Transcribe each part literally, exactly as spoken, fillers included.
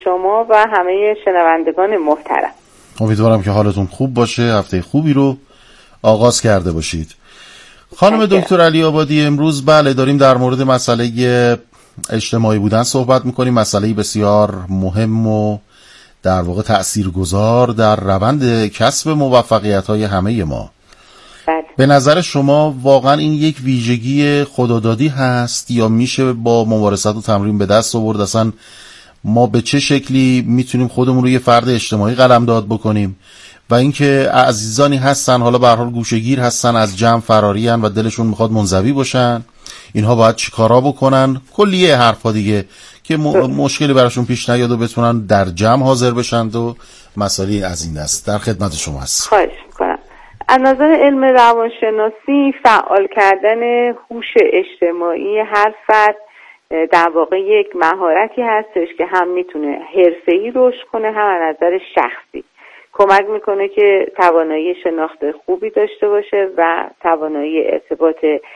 شما و همه شنوندگان محترم. امیدوارم که حالتون خوب باشه، هفته خوبی رو آغاز کرده باشید. خانم دکتر علی آبادی، امروز بله داریم در مورد مسئله اجتماعی بودن صحبت میکنیم، مسئله بسیار مهم و در واقع تأثیرگذار در روند کسب موفقیت‌های همه ما. بله. به نظر شما واقعا این یک ویژگی خدادادی هست یا میشه با ممارست و تمرین به دست آورد؟ اصلا ما به چه شکلی میتونیم خودمون رو یه فرد اجتماعی قلمداد بکنیم؟ و اینکه عزیزانی هستن حالا به هر حال گوشه‌گیر هستن، از جمع فراری ان و دلشون میخواد منزوی باشن، اینها باید چیکارا بکنن؟ کلیه حرفا دیگه که م- مشکلی براشون پیش نیاد و بتونن در جمع حاضر بشن و مسائلی از این دست. در خدمت شما هست. خواهش میکنم. از نظر علم روانشناسی فعال کردن هوش اجتماعی هر فرد در واقع یک مهارتی هستش که هم میتونه حرفه‌ای رشد کنه، هم از نظر شخصی کمک میکنه که توانایی شناخت خوبی داشته باشه و توانایی ارتباط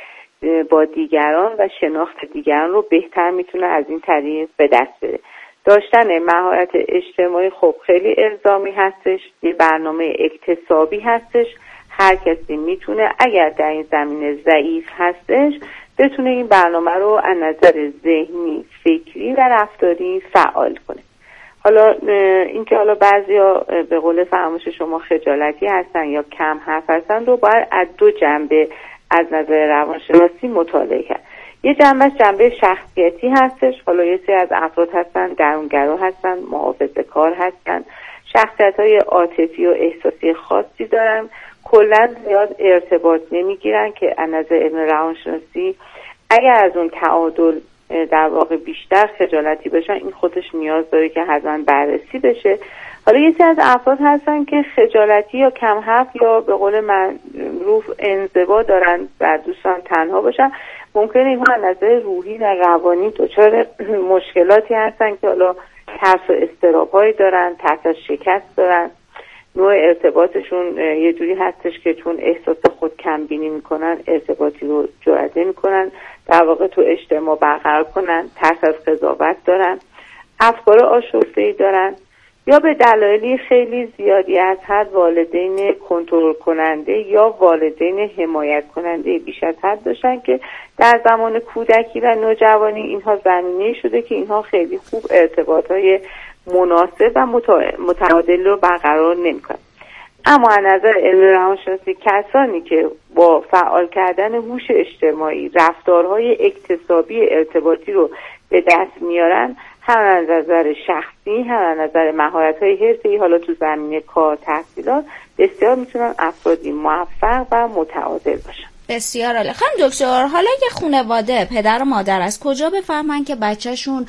با دیگران و شناخت دیگران رو بهتر میتونه از این طریق به دست بده. داشتن مهارت اجتماعی خب خیلی الزامی هستش، یه برنامه اکتسابی هستش. هر کسی میتونه اگر در این زمینه ضعیف هستش بتونه این برنامه رو از نظر ذهنی، فکری و رفتاری فعال کنه. حالا اینکه حالا بعضیا به قول فرموش شما خجالتی هستن یا کم حرف هستن رو باید از دو جنبه از نظر روانشناسی مطالعه کرد. یه جنبهش جنبه شخصیتی هستش. حالا یه سری از افراد هستن درونگرا هستن، محافظه‌کار هستن، شخصیت‌های عاطفی و احساسی خاصی دارن، کلا زیاد ارتباط نمیگیرن که از نظر علم روانشناسی اگر از اون تعادل در واقع بیشتر خجالتی باشن این خودش نیاز داره که حتما بررسی بشه. حالا یه سری از افراد هستن که خجالتی یا کم حرف یا به قول معروف انزوا دارن و دوستان تنها باشن. ممکنه اینها از نظر روحی و روانی دچار مشکلاتی هستن که حالا ترس و اضطراب‌هایی دارن، ترس از شکست دارن، نوع ارتباطشون یه جوری هستش که چون احساس خود کم بینی میکنن ارتباطی رو جرئت نمیکنن در واقع تو اجتماع برقرار کنن، ترس از قضاوت دارن، افکار آشفته‌ای دارن یا به دلایلی خیلی زیادی از حد والدین کنترل کننده یا والدین حمایت کننده بیش از حد داشتن که در زمان کودکی و نوجوانی اینها زمینه شده که اینها خیلی خوب ارتباطهای مناسب و متعادل رو برقرار نمی‌کنن. اما از نظر علم روانشناسی کسانی که با فعال کردن هوش اجتماعی رفتارهای اکتسابی ارتباطی رو به دست میارن، هم از نظر شخصی هم از نظر مهارت‌های حرفه‌ای، حالا تو زمینه کار، تحصیلات، بسیار میتونن افرادی موفق و متعادل باشن. بسیار عالی. خانم دکتر، حالا یه خانواده پدر و مادر از کجا بفهمن که بچه‌شون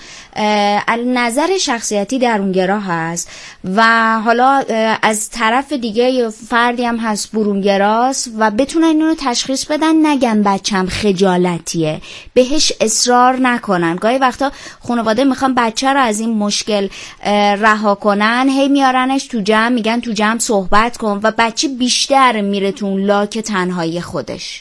از نظر شخصیتی درونگرا هست و حالا از طرف دیگه یه فردی هم هست برونگراست و بتونن اینو تشخیص بدن، نگن بچه‌م خجالتیه، بهش اصرار نکنن. گاهی وقتا خانواده میخوان بچه رو از این مشکل رها کنن، هی میارنش تو جمع، میگن تو جمع صحبت کن و بچه بیشتر میره تو اون لاک تنهایی خودش.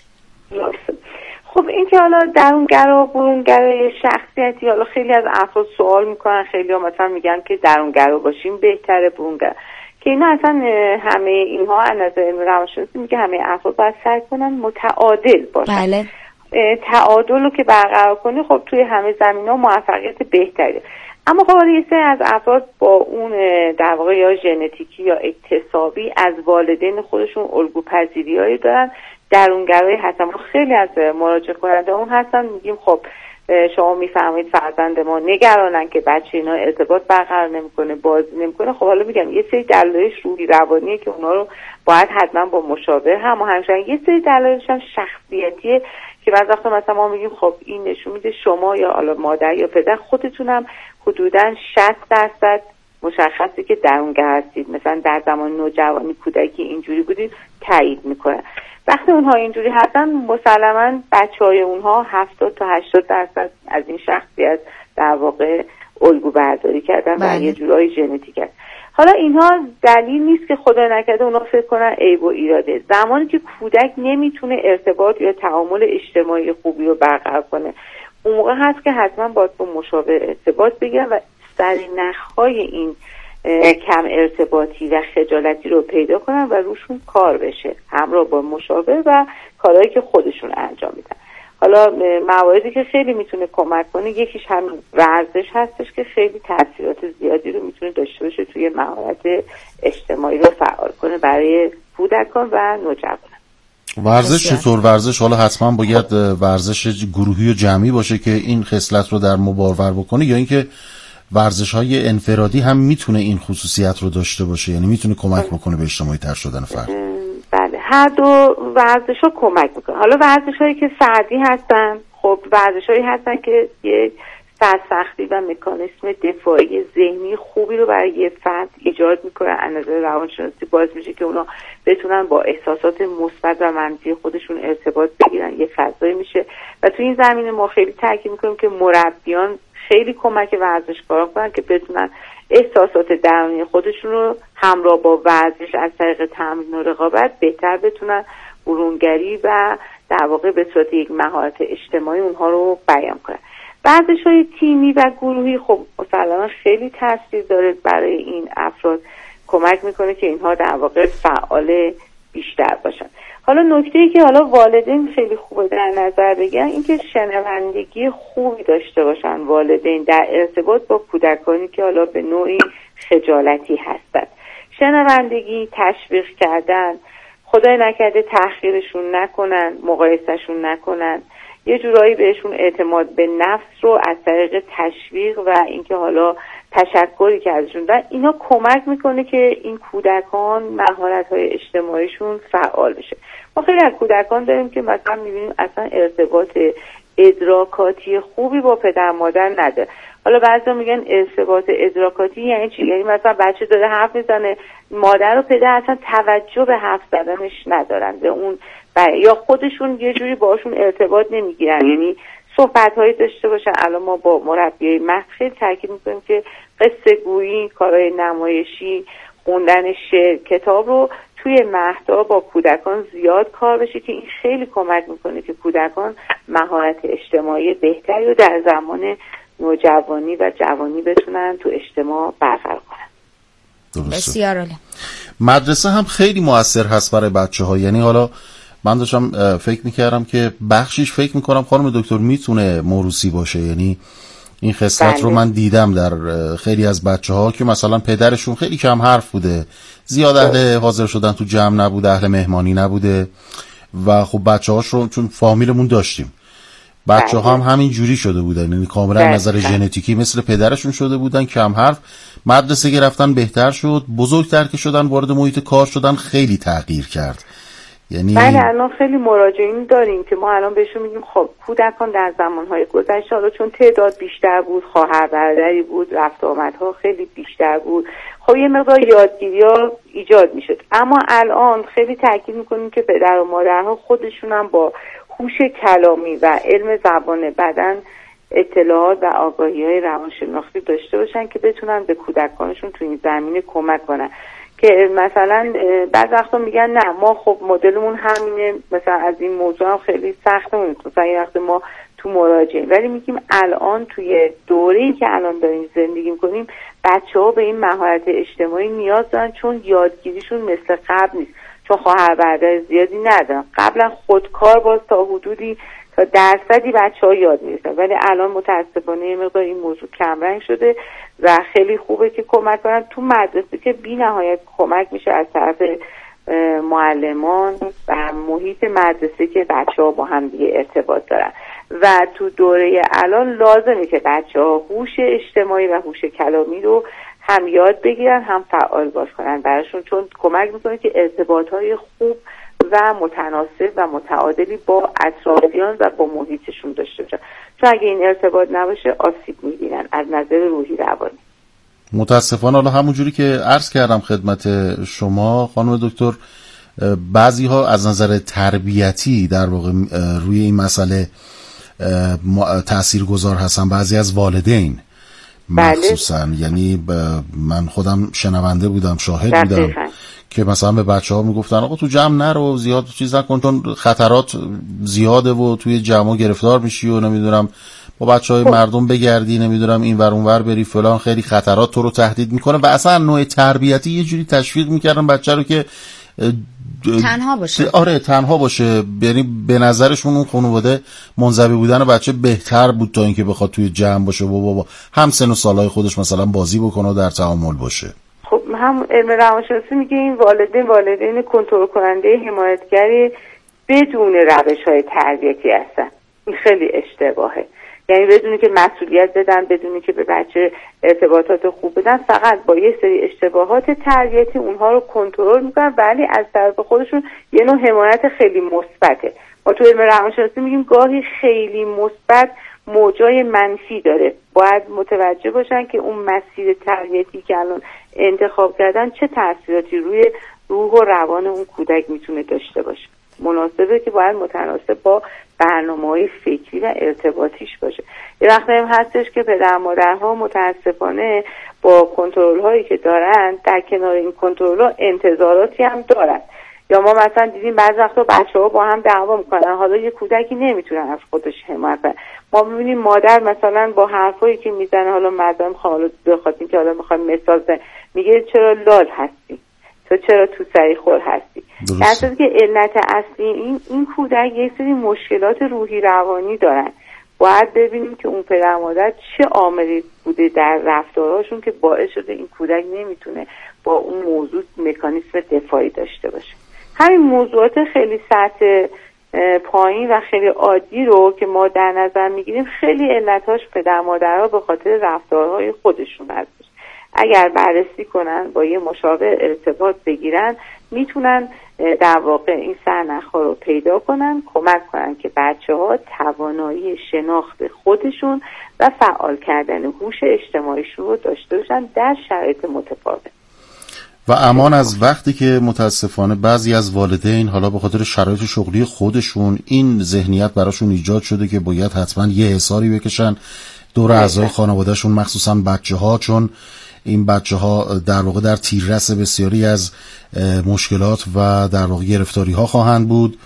خب این که حالا درونگرا و برونگرا شخصیتی، حالا خیلی از افراد سوال میکنن، خیلی ها مثلا میگن که درونگرا باشیم بهتره برونگرا، که اینا اصلا همه اینها از نظر علم روانشناسی میگه همه افراد باید سعی کنن متعادل باشن. بله. تعادل رو که برقرار کنی خب توی همه زمینا موفقیت بهتره. اما خب حالا یه سری از افراد با اون در واقع یا ژنتیکی یا اکتسابی از والدین خودشون الگوپذیریایی دارن، درونگرایی هستن. خیلی از مراجعه کننده اون هستن میگیم خب شما میفهمید فرزند ما نگرانن که بچه اینا ارتباط برقرار نمیکنه، بازی نمیکنه. خب حالا میگم یه سری دلایلش روحی روانیه که اونا رو باید حتما با مشاور هماهنگ شن. یه سری دلایلش هم شخصیتیه که بعضی وقتا مثلا ما میگیم خب این نشون میده شما یا حالا مادر یا پدر خودتونم حدوداً شصت درصد مشخصی که درونگر هستید، مثلا در زمان نوجوانی کودکی اینجوری بودید، تایید میکنه. وقتی اونها اینجوری هستن مسلماً بچهای اونها هفتاد تا هشتاد درصد از این شخصیت در واقع الگو برداری کردن و یه جورایی ژنتیک هست. حالا اینها دلیل نیست که خدا نکرده اونا فکر کنن عیب و ایراده. زمانی که کودک نمیتونه ارتباط یا تعامل اجتماعی خوبی رو برقرار کنه، اون موقع هست که حتما باید با مشاور ارتباط بگیرن و مسترنخ‌های این کم ارتباطی و خجالتی رو پیدا کنن و روشون کار بشه، همراه با مشاور و کارهایی که خودشون انجام میدن. حالا مواردی که خیلی میتونه کمک کنه، یکیش همین ورزش هستش که خیلی تاثیرات زیادی رو میتونه داشته باشه توی مهارت اجتماعی رو فعال کنه برای کودکان و نوجوانان. ورزش چطور؟ ورزش حالا حتما باید ورزش گروهی و جمعی باشه که این خصلت رو در ما بارور بکنه، یا اینکه ورزش‌های انفرادی هم میتونه این خصوصیت رو داشته باشه، یعنی میتونه کمک بکنه به اجتماعی تر شدن فرد؟ بله، هر دو ورزش‌ها کمک میکنه. حالا ورزش‌هایی که فردی هستن، خب ورزش‌هایی هستن که یه سرسختی و مکانیسم دفاعی ذهنی خوبی رو برای یه فرد ایجاد میکنه. از نظر روانشناسی باعث میشه که اونا بتونن با احساسات مثبت و منفی خودشون ارتباط بگیرن، یه فضایی میشه. و تو این زمینه ما خیلی تاکید میکنیم که مربیان خیلی کمک ورزشکاران کنن که بتونن احساسات درونی خودشون رو همراه با ورزش از طریق تمرین و رقابت بهتر بتونن برونگری و در واقع به صورت یک مهارت اجتماعی اونها رو بیان کنن. ورزش‌های تیمی و گروهی خب مثلا خیلی تاثیر داره برای این افراد، کمک میکنه که اینها در واقع فعال بیشتر باشن. حالا نکته‌ای که حالا والدین خیلی خوبه در نظر بگیرن اینکه شنوندگی خوبی داشته باشن والدین در ارتباط با کودکانی که حالا به نوعی خجالتی هستند. شنوندگی، تشویق کردن، خدای نکرده تحقیرشون نکنن، مقایسهشون نکنن، یه جورایی بهشون اعتماد به نفس رو از طریق تشویق و اینکه حالا تشکری که ازشون دارن، اینا کمک میکنه که این کودکان مهارت‌های اجتماعیشون فعال بشه. ما خیلی از کودکان داریم که مثلا میبینیم اصلا ارتباط ادراکاتی خوبی با پدر مادر نداره. حالا بعضیا میگن ارتباط ادراکاتی یعنی چی؟ یعنی مثلا بچه داره حرف میزنه، مادر و پدر اصلا توجه به حرف زدنش ندارن به اون، یا خودشون یه جوری باشون ارتباط نمیگیرن، یعنی صحبت‌هایی داشته باشن. الان ما با مربیای مهد خیلی تاکید می‌کنیم که قصه گویی، کارهای نمایشی، خوندن شعر، کتاب رو توی مهدها با کودکان زیاد کار بشه که این خیلی کمک میکنه که کودکان مهارت اجتماعی بهتری رو در زمان نوجوانی و جوانی بتونن تو اجتماع برقرار کنن. بسیار عالی. مدرسه هم خیلی مؤثر هست برای بچه‌ها، یعنی حالا من داشتم فکر میکردم که بخشیش فکر میکنم خانم دکتر میتونه موروثی باشه، یعنی این خصلت رو من دیدم در خیلی از بچه‌ها که مثلا پدرشون خیلی کم حرف بوده، زیاد اهل حاضر شدن تو جمع نبوده، اهل مهمانی نبوده و خب بچه‌هاش رو چون فامیلمون داشتیم، بچه‌ها هم همین جوری شده بودن، یعنی کاملا نظر ژنتیکی مثل پدرشون شده بودن، کم حرف. مدرسه گرفتن بهتر شد، بزرگتر که شدن وارد محیط کار شدن خیلی تغییر کرد. یعنی بله، الان خیلی مراجعین داریم که ما الان بهشون میگیم خب کودکان در زمانهای گذشته حالا چون تعداد بیشتر بود، خواهر برادری بود، رفت آمدها خیلی بیشتر بود، خب یه مقدار یادگیری‌ها ایجاد میشد. اما الان خیلی تاکید میکنیم که پدر و مادرها خودشون هم با هوش کلامی و علم زبان بدن اطلاعات و آگاهی‌های روانشناختی داشته باشن که بتونن به کودکانشون تو این زمینه کمک کنن. که مثلا بعض وقتا میگن نه ما خب مدلمون همینه، مثلا از این موضوع هم خیلی سخته، مثلا یه وقت ما تو مراجعه، ولی میگیم الان توی دوره‌ای که الان داریم زندگی میکنیم بچه‌ها به این مهارت اجتماعی نیاز دارن، چون یادگیریشون مثل قبل نیست، چون خواهر برادر زیادی ندارن. قبلا خودکار باز تا حدودی تا درصدی بچه‌ها یاد می‌گرفتن، ولی الان متأسفانه یه مقدار این موضوع کمرنگ شده و خیلی خوبه که کمک کنن تو مدرسه که بی نهایت کمک میشه از طرف معلمان و محیط مدرسه که بچه‌ها با هم دیگه ارتباط دارن. و تو دوره الان لازمه که بچه‌ها هوش اجتماعی و هوش کلامی رو هم یاد بگیرن هم فعال باش کنن براشون، چون کمک میکنه که ارتباط‌های خوب و متناسب و متعادلی با اطرافیان و با محیطشون داشته باشن، چون اگه این ارتباط نباشه آسیب میبینن از نظر روحی روانی. متاسفانه حالا همونجوری که عرض کردم خدمت شما خانم دکتر، بعضی ها از نظر تربیتی در واقع روی این مسئله تاثیرگذار هستن، بعضی از والدین مخصوصا. بله. یعنی من خودم شنونده بودم، شاهد بودم که مثلا به بچه‌ها میگفتن آقا تو جمع نرو، زیاد چیز نکن چون خطرات زیاده و توی جمع گرفتار میشی و نمیدونم با بچهای مردم بگردی، نمیدونم این ور اون ور بری فلان، خیلی خطرات تو رو تهدید میکنه و اصلا نوع تربیتی یه جوری تشویق میکردن بچه رو که تنها باشه. آره تنها باشه، یعنی به نظرشون اون خانواده منزوی بودن بچه بهتر بود تا اینکه بخواد توی جمع باشه و بابا هم سن و سالهای خودش مثلا بازی بکنه و در تعامل باشه. خب هم علم روانشناسی میگه این والدین والدین کنترل کننده حمایتگری بدون روش‌های تربیتی هستن. این خیلی اشتباهه. یعنی بدونی که مسئولیت بدن، بدونی که به بچه ارتباطات خوب بدن، فقط با یه سری اشتباهات تربیتی اونها رو کنترل میکنن، ولی از طرف خودشون یه نوع حمایت خیلی مثبته. ما تو علم روانشناسی میگیم گاهی خیلی مثبت موجای منفی داره. باید متوجه باشن که اون مسیر تربیتی که الان انتخاب کردن چه تأثیراتی روی روح و روان اون کودک میتونه داشته باشه. مناسبه که باید متناسب با برنامه‌های فکری و ارتباطیش باشه. یه وقت هم هستش که پدر مادرها متاسفانه با کنترل هایی که دارن در کنار این کنترل ها انتظاراتی هم دارن. یا ما مثلا دیدیم بعضی وقتا بچه‌ها با هم دعوا میکنن، حالا یه کودکی نمیتونه از خودش حمایت کنه. ما میبینیم مادر مثلا با حرفایی که میزنه، حالا مردم حالا بخاطر اینکه حالا میخوایم مثال بزنیم، میگه چرا لال هستی، تو چرا تو سری خور هستی. در صورتی که علت اصلی این این کودک یک سری مشکلات روحی روانی دارن. باید ببینیم که اون پدر مادر چه عاملی بوده در رفتارهاشون که باعث شده این کودک نمیتونه با اون موضوع مکانیسم دفاعی داشته باشه. همین موضوعات خیلی سطح پایین و خیلی عادی رو که ما در نظر میگیریم، خیلی علتاش پدر مادرها به خاطر رفتارهای خودشون هستش. اگر بررسی کنن، با یه مشاور ارتباط بگیرن، میتونن در واقع این سرنخ‌ها رو پیدا کنن، کمک کنن که بچه‌ها توانایی شناخت خودشون و فعال کردن هوش اجتماعیشون رو داشته باشن در شرایط متفاوت. و امان از وقتی که متاسفانه بعضی از والدین حالا به خاطر شرایط شغلی خودشون این ذهنیت براشون ایجاد شده که باید حتما یه حساری بکشن دور اعضای خانوادهشون، مخصوصا بچه‌ها، چون این بچه‌ها در واقع در تیررس بسیاری از مشکلات و در واقع گرفتاری‌ها خواهند بود.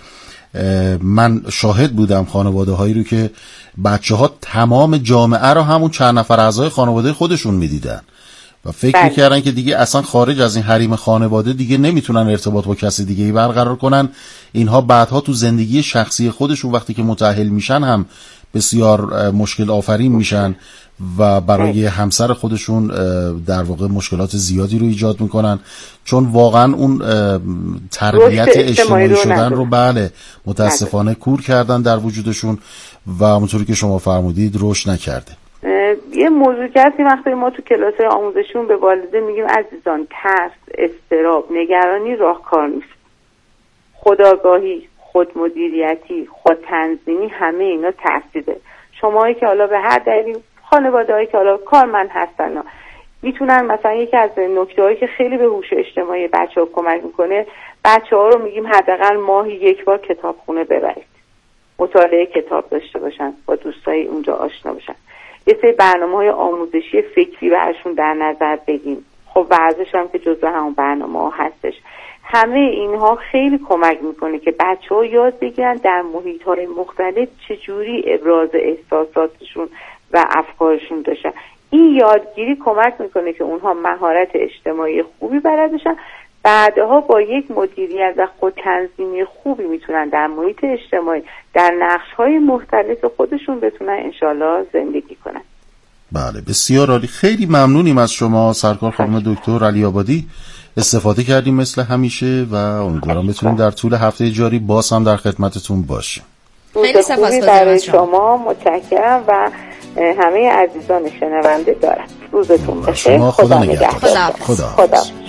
من شاهد بودم خانواده هایی رو که بچه‌ها تمام جامعه رو همون چند نفر اعضای خانواده خودشون می‌دیدن و فکر بله. می‌کردن که دیگه اصلا خارج از این حریم خانواده دیگه نمیتونن ارتباط با کسی دیگه‌ای برقرار کنن. اینها بعدها تو زندگی شخصی خودشون وقتی که متأهل میشن هم بسیار مشکل آفرین میشن و برای همسر خودشون در واقع مشکلات زیادی رو ایجاد میکنن، چون واقعا اون تربیت اجتماعی شدن رو بله متاسفانه کور کردن در وجودشون و همونطوری که شما فرمودید رشد نکرده. یه موضوع هستی وقتی ما تو کلاس‌های آموزشیمون به والدین میگیم عزیزان، ترس، اضطراب، نگرانی راهکار نیست. خودآگاهی، خودمدیریتی، خودتنظیمی، همه اینا تاثیر داره. شماهایی که حالا به هر دلیلی، خانواده‌هایی که حالا کارمند هستن، میتونن مثلا یکی از نکته‌هایی که خیلی به هوش اجتماعی بچه‌ها کمک میکنه، بچه‌ها رو میگیم حداقل ماهی یک بار کتابخونه ببرید، مطالعه کتاب داشته باشن، با دوستای اونجا آشنا بشن، یه سری برنامه‌های آموزشی فکری براشون در نظر بگیم. خب ورزش هم که جزو همون برنامه‌ها هستش. همه اینها خیلی کمک میکنه که بچه‌ها یاد بگیرن در محیط‌های مختلف چجوری ابراز احساساتشون و افکارشون داشتن. این یادگیری کمک میکنه که اونها مهارت اجتماعی خوبی بلد بشن، بعدها با یک مدیریت و خودتنظیمی خوبی میتونن در محیط اجتماعی در نقش‌های مختلف خودشون بتونن انشالله زندگی کنن. بله بسیار عالی. خیلی ممنونیم از شما سرکار خانم دکتر علی آبادی. استفاده کردیم مثل همیشه و امیدوارم بتونیم در طول هفته جاری باز هم در خدمتتون باشیم. خیلی سپاسگزارم برای شما، متشکرم و همه عزیزان شنونده دارم. روزتون بخیر. خدا نگهدار. خدا. خدا. خدا.